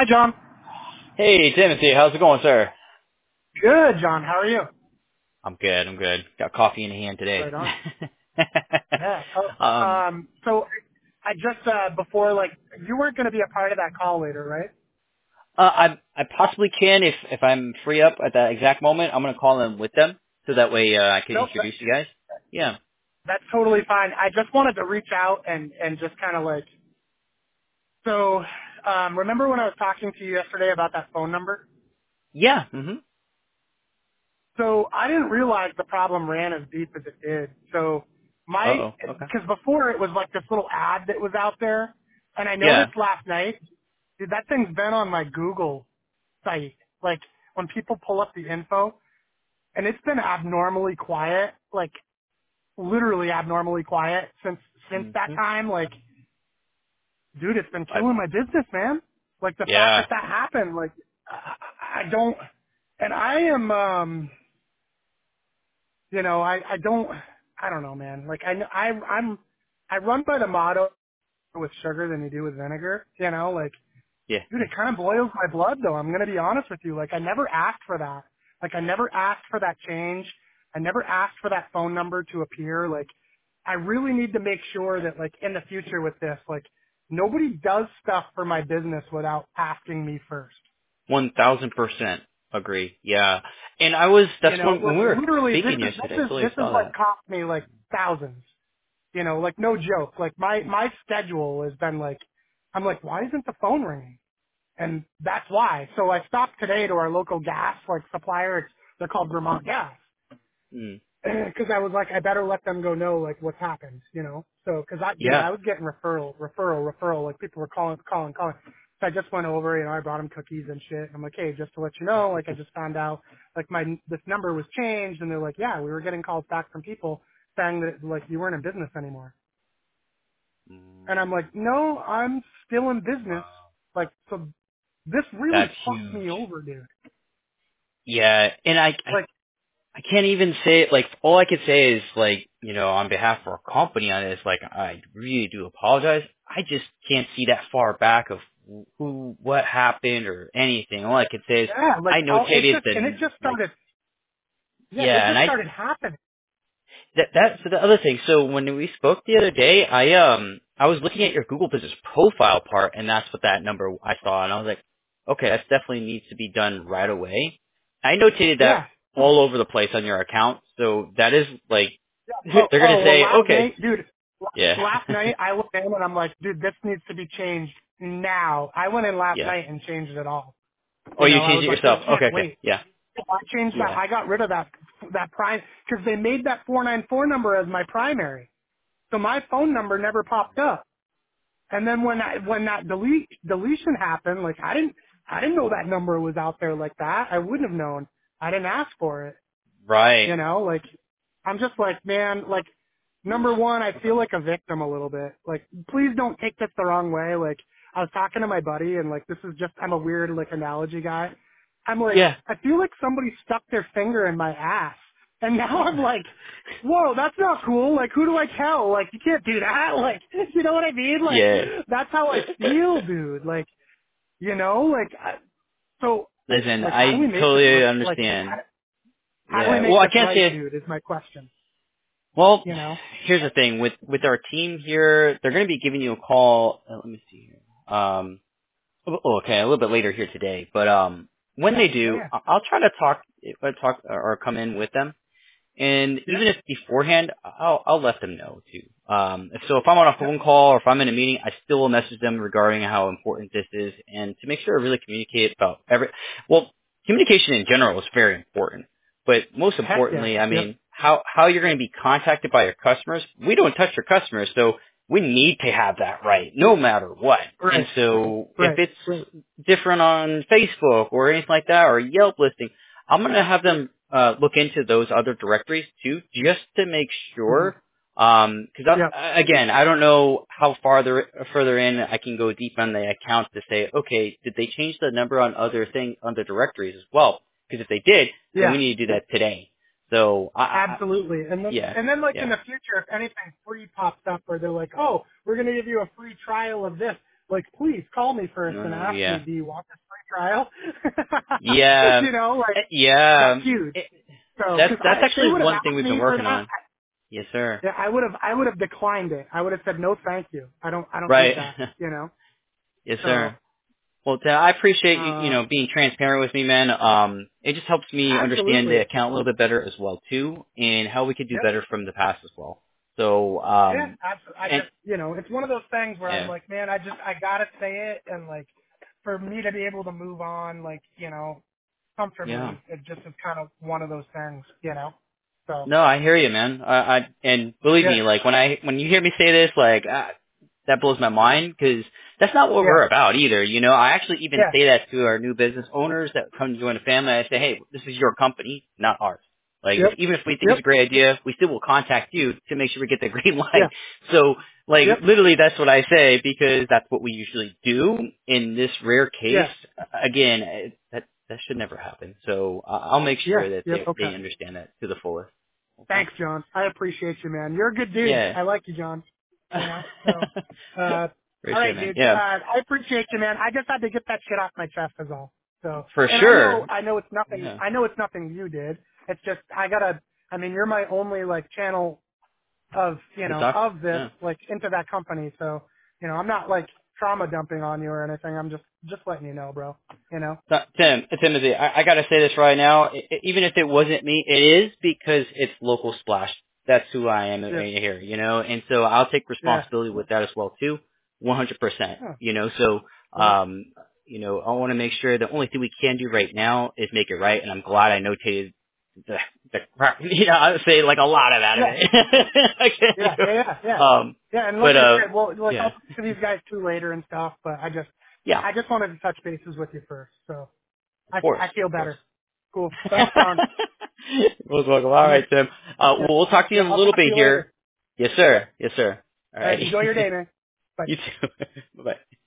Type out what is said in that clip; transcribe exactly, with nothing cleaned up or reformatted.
Hi, John. Hey, Timothy, how's it going, sir? Good, John. How are you? I'm good, I'm good. Got coffee in hand today. Right on. Yeah. Oh, um, um, so I just, uh, before, like, you weren't going to be a part of that call later, right? uh, I I possibly can if if I'm free up at that exact moment. I'm gonna call them with them so that way uh, I can Nope. that- introduce you guys. Yeah. That's totally fine. I just wanted to reach out and, and just kind of like, so, um, remember when I was talking to you yesterday about that phone number? Yeah. Mhm. So I didn't realize the problem ran as deep as it did. So Uh my, oh. Okay. because before it was like this little ad that was out there, and I Yeah. noticed last night, dude, that thing's been on my Google site. Like when people pull up the info, and it's been abnormally quiet, like literally abnormally quiet since since that Mhm. time. Like, dude, it's been I, killing my business, man. Like the fact that yeah. that happened, like I, I don't, and I am, um, you know, I I don't, I don't know, man. Like I I I'm I run by the motto with sugar than you do with vinegar. You know, like Yeah. dude, it kind of boils my blood though. I'm going to be honest with you. Like I never asked for that. Like I never asked for that change. I never asked for that phone number to appear. Like I really need to make sure that like in the future with this, like nobody does stuff for my business without asking me first. One thousand percent agree. Yeah. And I was You that's know, when when we like were literally this speaking is, yesterday. this I is, totally this is saw what that. cost me like thousands. You know, like no joke. Like my, my schedule has been like, I'm like, why isn't the phone ringing? And that's why. So I stopped today to our local gas like supplier. It's, they're called Vermont Gas. Mm. Because I was like, I better let them go know like what's happened, you know. So because I, dude, Yeah. I was getting referral, referral, referral. Like people were calling, calling, calling. So I just went over, you know, I brought them cookies and shit. I'm like, hey, just to let you know, like I just found out like my this number was changed, and they're like, yeah, we were getting calls back from people saying that like you weren't in business anymore. And I'm Mm. like, no, I'm still in business. Like so, this really That's fucked huge. me over, dude. Yeah, and I, I Like, I can't even say like all I could say is like, you know, on behalf of our company on this, like I really do apologize. I just can't see that far back of who what happened or anything. All I could say is yeah, like, I oh, it notated just and it the just like started. Yeah, it yeah, and just I started happening. that that's the other thing. So when we spoke the other day, I um I was looking at your Google Business profile part and that's what that number I saw and I was like, okay, that definitely needs to be done right away. I notated that Yeah. all over the place on your account, so that is like Yeah. they're Oh, gonna oh, well, say, last okay, night, dude, yeah, last night I went in and I'm like, dude, this needs to be changed now. I went in last yeah. night and changed it all. Oh, You you know, I changed was it like, this yourself. can't Okay, okay, wait. yeah, I changed that. yeah. I got rid of that, that prime, because they made that four nine four number as my primary. So my phone number never popped up. And then when I, when that delete, deletion happened, like I didn't, I didn't know that number was out there like that. I wouldn't have known. I didn't ask for it. Right. You know, like I'm just like, man, like number one, I feel like a victim a little bit. Like, please don't take this the wrong way. Like, I was talking to my buddy, and like, this is just, I'm a weird like analogy guy. I'm like, Yeah. I feel like somebody stuck their finger in my ass, and now I'm like, whoa, that's not cool. Like, who do I tell? Like, you can't do that. Like, you know what I mean? Like, Yeah. that's how I feel, dude. Like, you know, like, I, so, Listen, like, how do we I make this totally right? Like, how, understand. how do we Yeah. Well, make I this can't right, say dude? Is my question. Well, You know? here's the thing with with our team here. They're going to be giving you a call. Uh, let me see here. Um, oh, okay, a little bit later here today. But um, when Yeah, they yeah, do, yeah. I- I'll try to talk, uh, talk or come in with them. And Yeah, even if beforehand, I'll I'll let them know too. Um, if- so if I'm on a phone call or if I'm in a meeting, I still will message them regarding how important this is, and to make sure I really communicate about every. Well, communication in general is very important, but most heck yeah. importantly, I Yep. mean, how how you're going to be contacted by your customers. We don't touch your customers, so we need to have that right, no matter what. And Right, so if right. it's different on Facebook or anything like that, or a Yelp listing, I'm going to have them uh, look into those other directories too, just to make hmm sure. Um 'cause Yep. I, again, I don't know how farther further in I can go deep on the account to say, okay, did they change the number on other thing on the directories as well? Because if they did, then Yeah. we need to do that today. So, I, I, I- Absolutely. And then, yeah, and then like in yeah, the future, if anything free pops up or they're like, oh, we're going to give you a free trial of this, like, please call me first and No, ask me, yeah, do you want this free trial? yeah, you know, like eh, yeah. that's huge. It, So, that's because that's if they actually would have one thing asked we've been me for working that, on. Yes, sir. yeah, I would have, I would have declined it. I would have said no, thank you. I don't, I don't need Right. that. You know. Yes, So, sir. Well, Tim, I appreciate you, you uh, know, being transparent with me, man. Um, it just helps me understand the absolutely. account a little bit better as well too, and how we could do Yep. better from the past as well. So, Yeah, um, absolutely. I and just, you know, it's one of those things where I'm yeah, like, man, I just, I gotta say it, and like, for me to be able to move on, like, you know, yeah. comfortably, it just is kind of one of those things, you know. So, No, I hear you, man. I, I and believe yeah, me, like when I when you hear me say this, like ah, that blows my mind because that's not what yeah, we're about either. You know, I actually even yeah, say that to our new business owners that come to join the family. I say, hey, this is your company, not ours. Like, if, yep, even if we think it's yep, a great idea, we still will contact you to make sure we get the green yeah, light. So, like, yep, literally, that's what I say because that's what we usually do. In this rare case, yeah, again, it, that that should never happen. So, uh, I'll make yeah, sure that yep, they okay. they understand that to the fullest. Okay. Thanks, John. I appreciate you, man. You're a good dude. Yeah. I like you, John. You know, so, uh, all Appreciate it, right, man. dude. Uh, Yeah, I appreciate you, man. I just had to get that shit off my chest is all. So, for and I know, sure. I know it's nothing, Yeah. I know it's nothing you did. It's just, I gotta, I mean, you're my only, like, channel of, you To know, talk. of this, Yeah. like, into that company. So, you know, I'm not, like, trauma dumping on you or anything. I'm just, just letting you know, bro. You know? So, Tim, Timothy, I, I got to say this right now. I, I- even if it wasn't me, it is because it's local splash. That's who I am Yeah, here, you know. And so I'll take yeah, responsibility with that as well too, one hundred percent. yeah, You know, so yeah, um, you know, I want to make sure the only thing we can do right now is make it right. And I'm glad I notated the, the you know, I would say like a lot of that of yeah. it. Okay. Yeah, yeah, yeah, yeah. Um, Yeah, and like but I uh, said, well, like I'll yeah, talk to these guys too later and stuff, but I just, yeah, I just wanted to touch bases with you first, so of I, course, I feel of course. better. Cool. Thanks, John. Most welcome. All right, Tim. Uh, Yeah, we'll talk to you yeah, in a I'll little talk to bit you here. later. Yes, Yep. sir. Yes, sir. All All right, righty. enjoy your day, man. Bye. You too. Bye-bye.